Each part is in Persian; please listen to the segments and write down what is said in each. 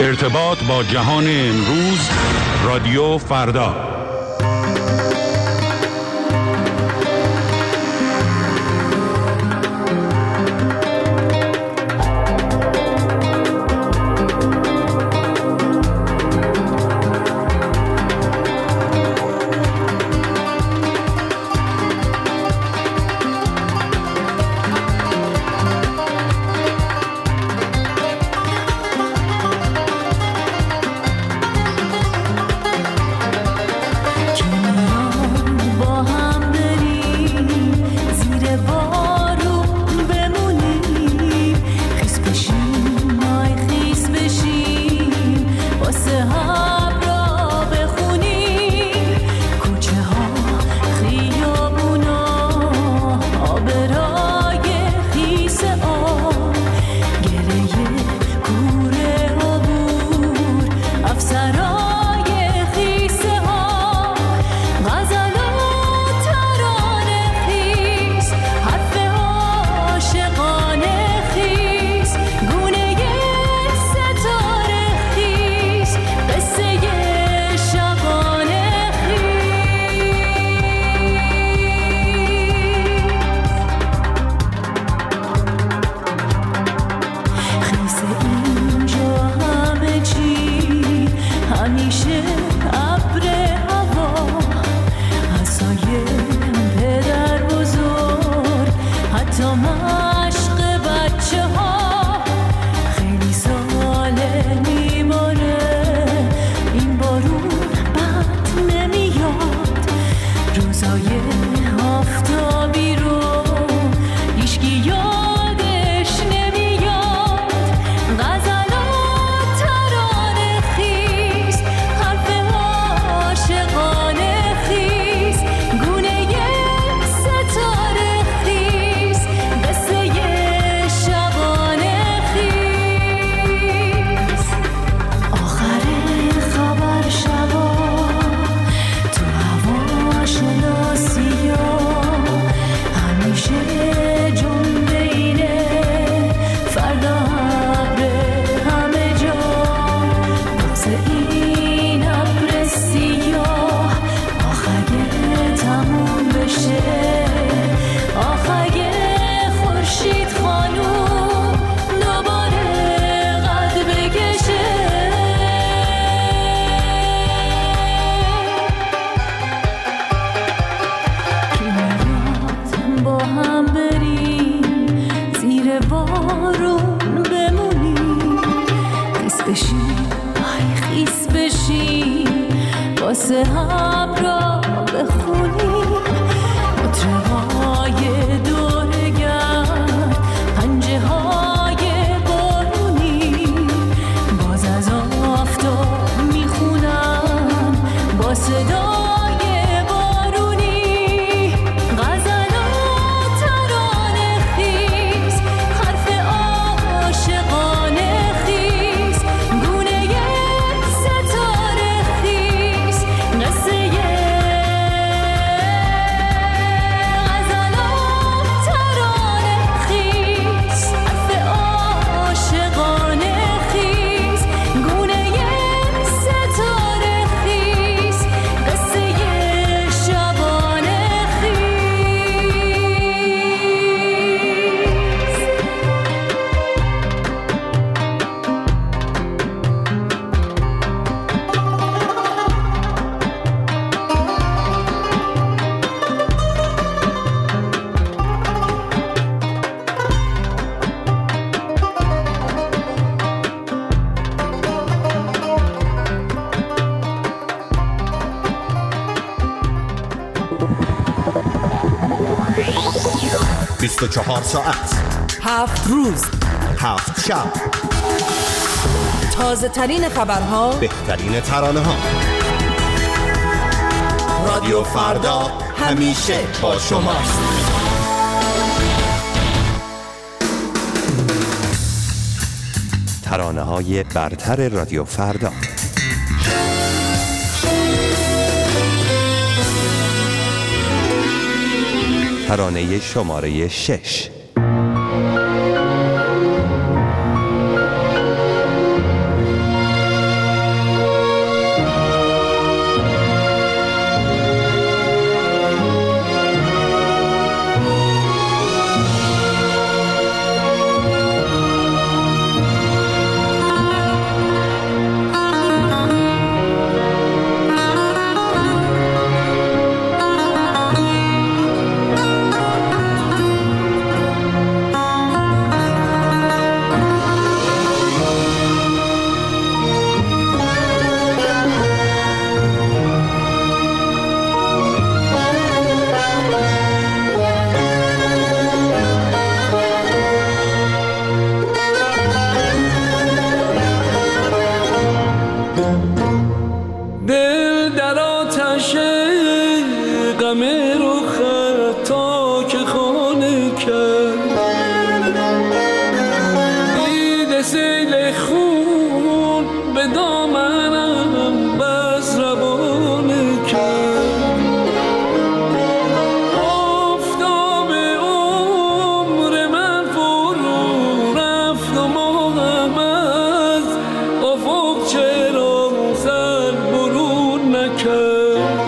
ارتباط با جهان امروز، رادیو فردا. چهار ساعت 7 روز 7 شب، تازه ترین خبرها، بهترین ترانه ها. رادیو فردا همیشه با شماست. ترانه های برتر رادیو فردا. ترانه شماره 6. خون به دامنم بس روانه کرد. آفتاب عمر من فرو رفت و ماهم از افق چرا سر برون نکرد.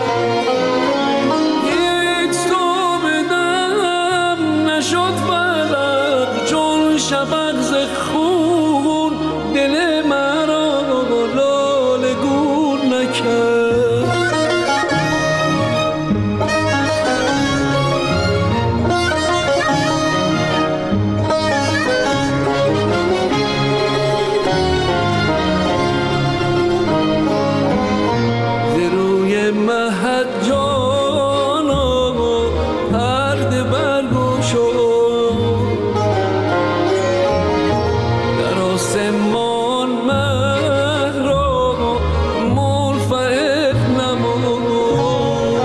یک صبح دم نشد فلق چون شفق ز خون دل مرا لاله گون نکرد. ز روی مهد جانا پرده برگشاد، در آسمان مه را منفعل نمود.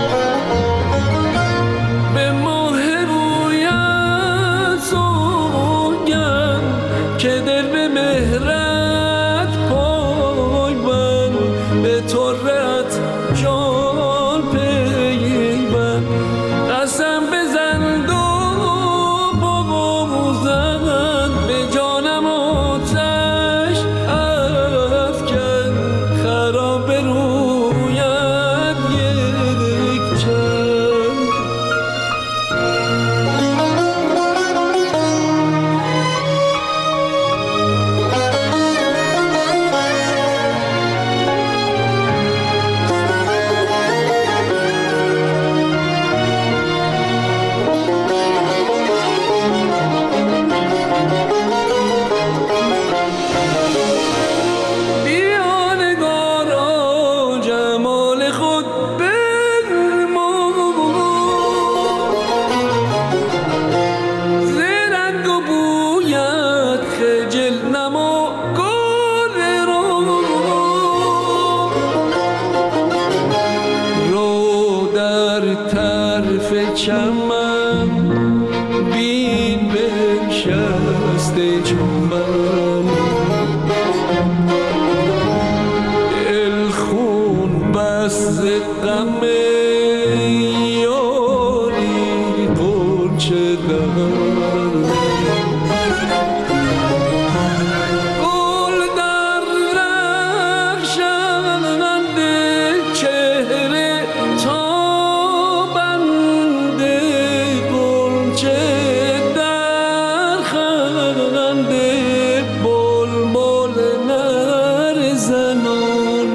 به ماه رویت سوگند که دل به مهرت پایبند، به طرت جان پیوند. قسم بزن و بغوزند به جانم آتش افکن، خراب رویت یک چند. بیا نگارا جمال خود بنما، ز رنگ و بویت خجل نما گل رو در طرف چمن بین بنشسته چون من. دل خون بس ز غم یاری غنچه دارد. گل در رخشنده چهره تابنده، غنچه در خنده بلبل نرزنان.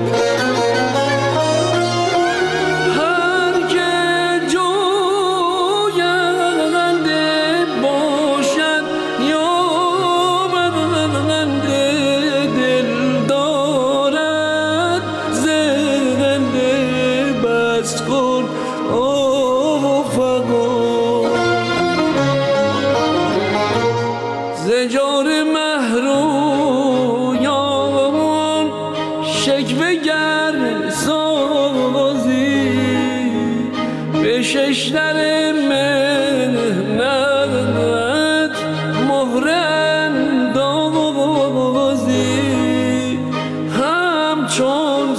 هر که جوینده باشد یا بنده، دل دارد زنده بس کن افقا. ز جور مهرویان شکوه گر سازی، به ششدر مهنت مهره اندازی، همچون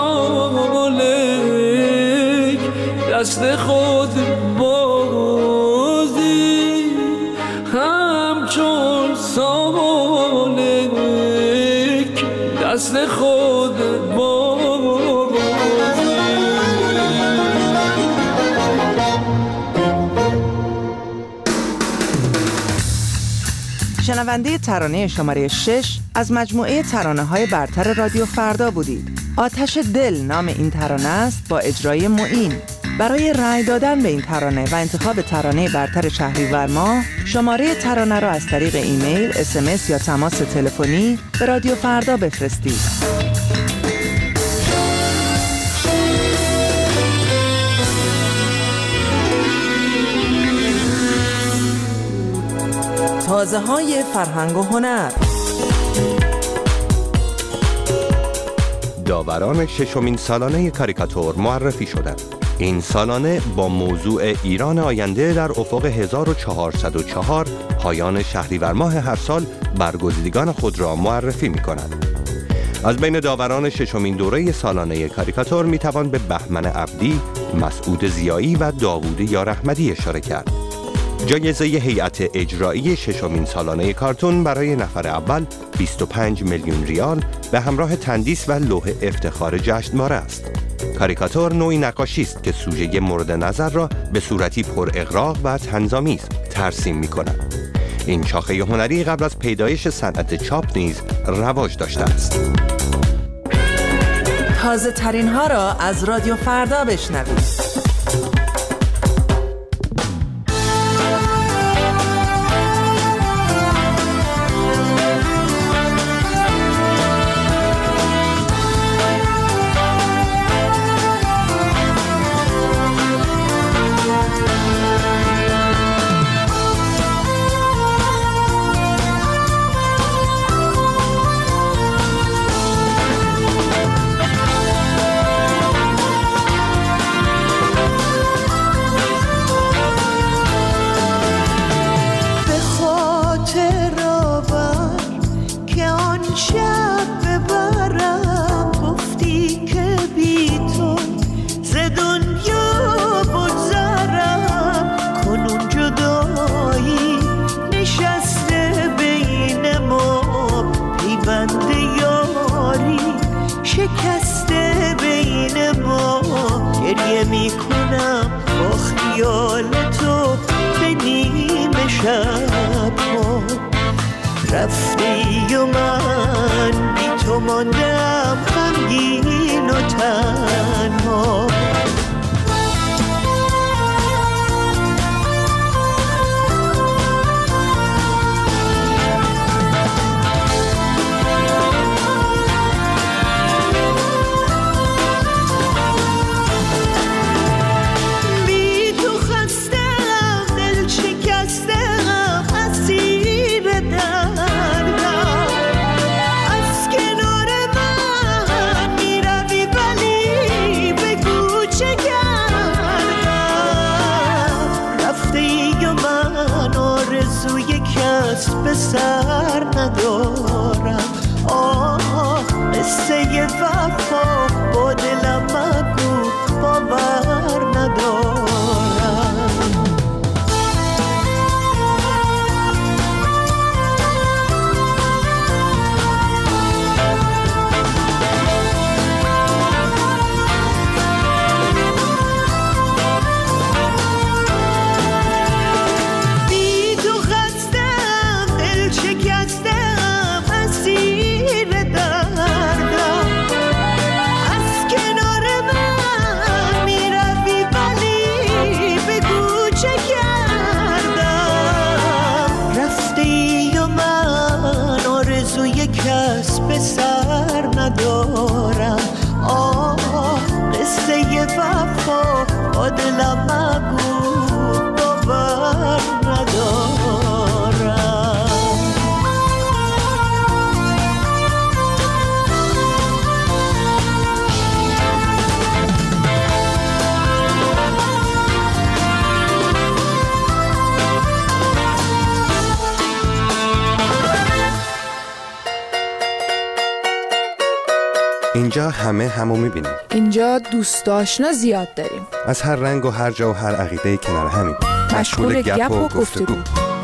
سالک دست خود بازی، همچون سالک دست خود بازی. شنونده ترانه شماره 6 از مجموعه ترانه‌های برتر رادیو فردا بودید. آتش دل نام این ترانه است با اجرای معین. برای رأی دادن به این ترانه و انتخاب ترانه برتر شهریور ماه، شماره ترانه را از طریق ایمیل، اسمس یا تماس تلفنی به رادیو فردا بفرستید. تازه‌های فرهنگ و هنر. داوران ششمین سالانه کاریکاتور معرفی شدند. این سالانه با موضوع ایران آینده در افق 1404 پایان شهریور ماه هر سال برگزیدگان خود را معرفی می‌کند. از بین داوران ششمین دوره سالانه کاریکاتور میتوان به بهمن عبدی، مسعود ضیایی و داوود یارحمدی اشاره کرد. جایزه هیئت اجرایی ششمین سالانه کارتون برای نفر اول 25 میلیون ریال به همراه تندیس و لوح افتخار جشنواره است. کاریکاتور نوعی نقاشی است که سوژه مورد نظر را به صورتی پر اغراق و طنزآمیز ترسیم می‌کند. این شاخه هنری قبل از پیدایش صنعت چاپ نیز رواج داشته است. تازه ترین ها را از رادیو فردا بشنوید. شکسته بین ما گریه میکنم با خیال تو به نیمه شب ها. رفتی و من بی تو ماندم غمگین و تنها. به سر ندارم قصه وفا با دلم مگو باور ندارم. کس به سر ندارم قصه وفا با دلم مگو باور ندارم. اینجا همه همو میبینیم. اینجا دوست آشنا زیاد داریم. از هر رنگ و هر جا و هر عقیده کنار همین. مشغول گپ و گفتگو.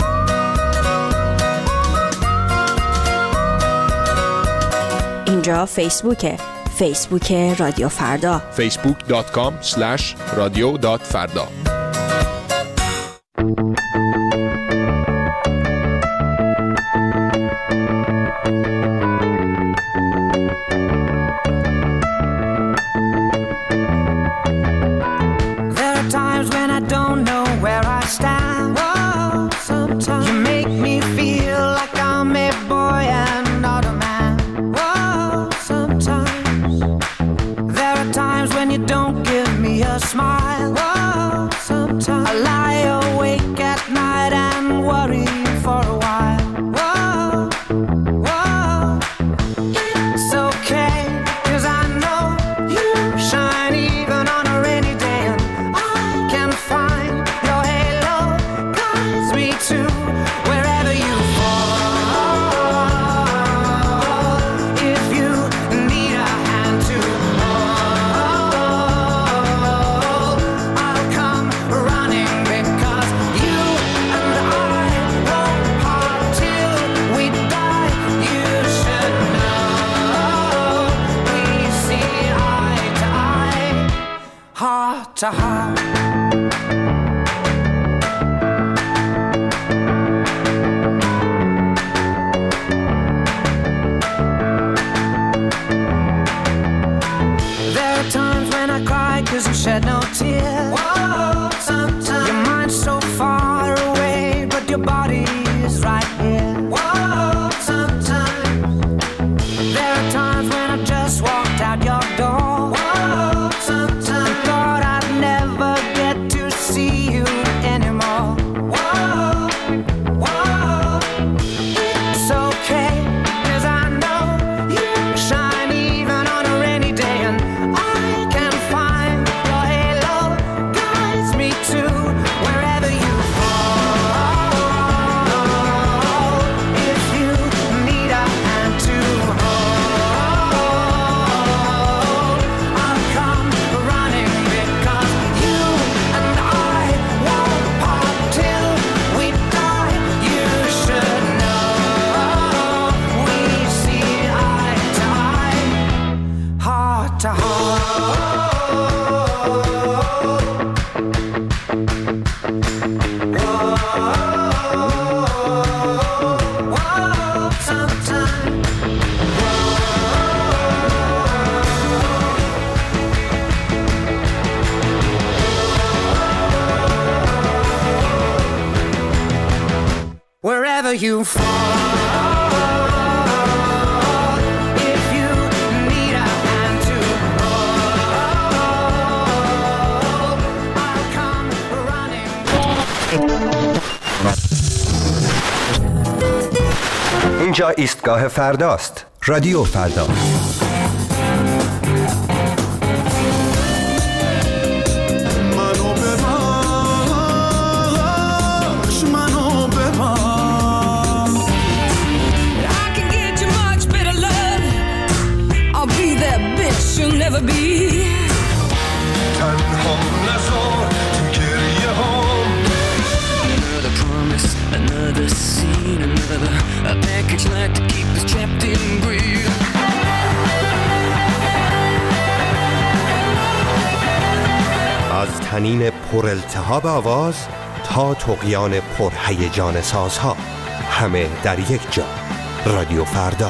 اینجا فیسبوک رادیو فردا. facebook.com/radio.farda. Smile. Oh, to heart. There are times when I cry 'cause you shed no tears. Whoa, sometimes your mind's so far away, but your body is right here. Whoa, sometimes there are times when I just walked out your door. Whoa, sometimes I thought I'd never get to see you anymore. Whoa, whoa, it's okay, 'cause I know you shine even on a rainy day, and I can find your halo guides me to wherever you fall. If you need a hand to hold, I'll come running, because you and I won't part till we die. You should know we see eye to eye, heart to heart. Whoa, sometimes wherever you fall, if you need a hand to hold, I'll come running. اینجا ایستگاه فرداست. رادیو فردا. منو ببخش، منو ببخش. I can get you much better love. I'll be that bitch you'll never be. تنها نذار تو گریه هام. Another promise, another scene, another a package like to keep us trapped in greed. از تنین پرالتهاب آواز تا طغیان پرهیجان سازها، همه در یک جا. رادیو فردا.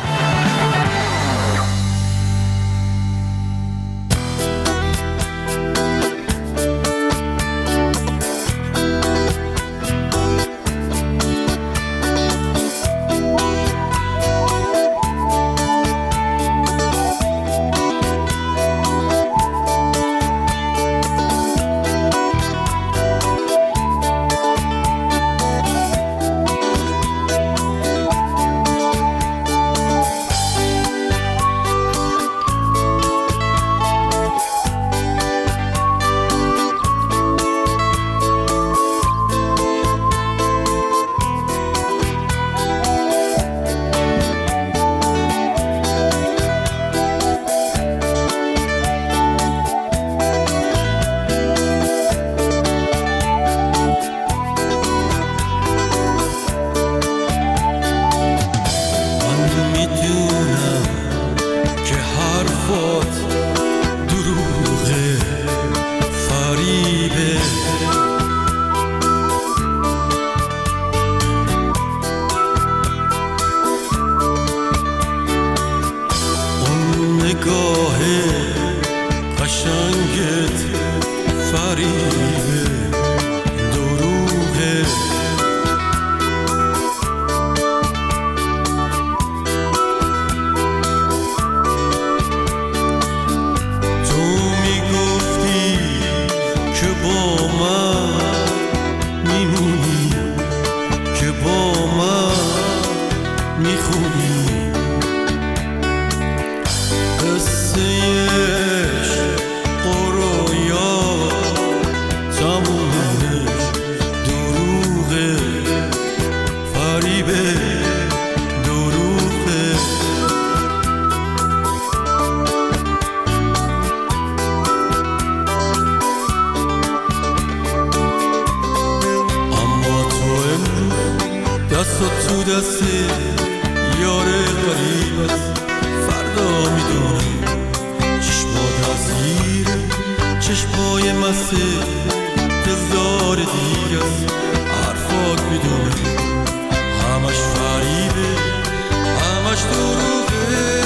دست یار غریبت فردا میدونی چشمات از گیره چشمای من مست هزار دیگه است، حرفات میدونم همش فریبه همش دروغه.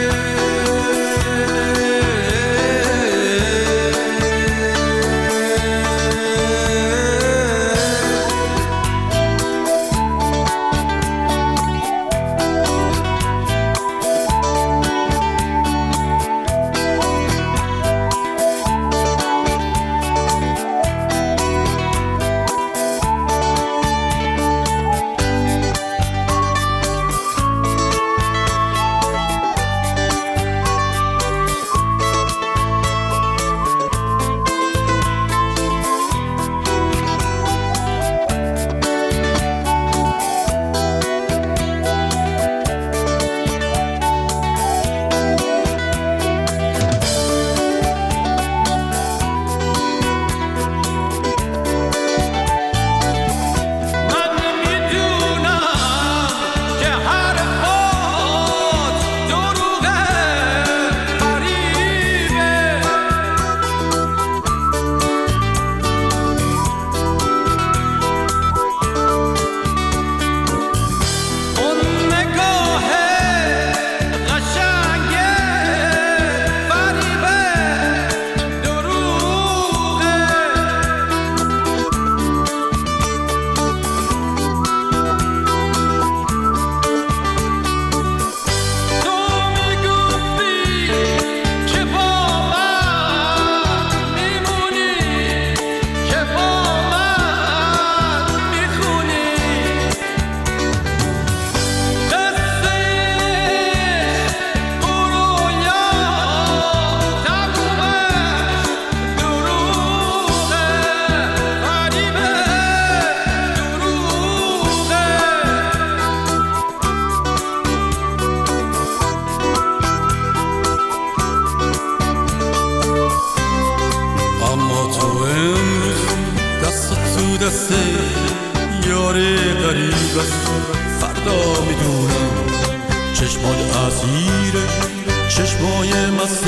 فردا میدونم چشمات اسیره چشمای مست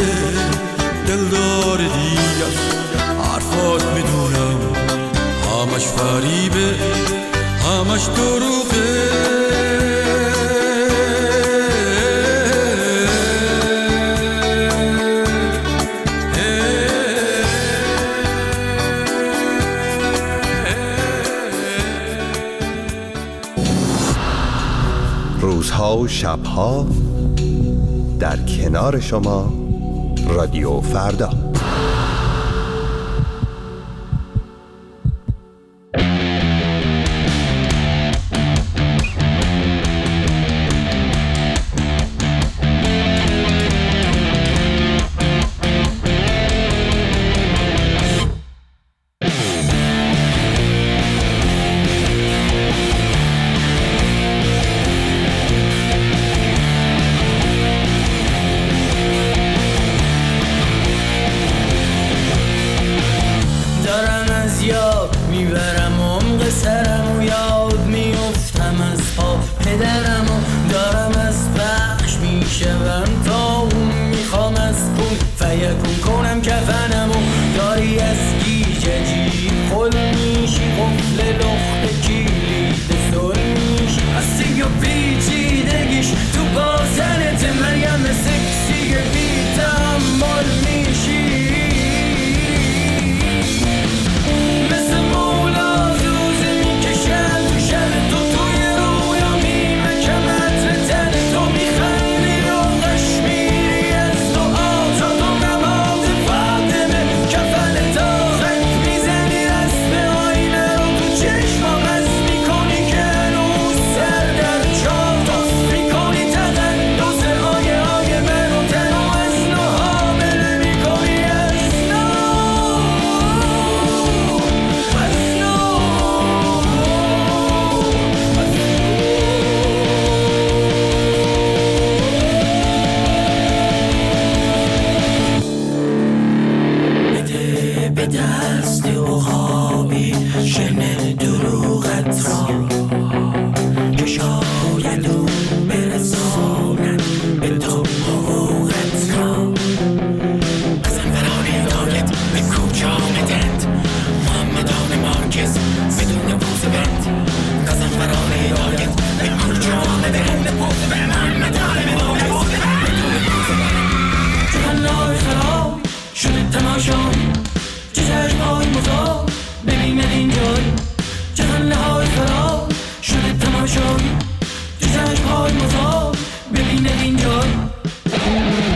دلدار دیگه حرفات میدونم همش فریبه همش دروغه. روزها و شبها در کنار شما رادیو فردا. میبرم عمق سرم و یاد میفتم از پا پدرم و دارم از بخش میشوم تا اون میخوام از کن فیکون کنم کفنم و داری از گیجه جیب خل میشی قفل لخت کلید سر میشی از سیگ و پیچیدگیش تو بازنت مریم سکسی بی تحمل میشی میکنم.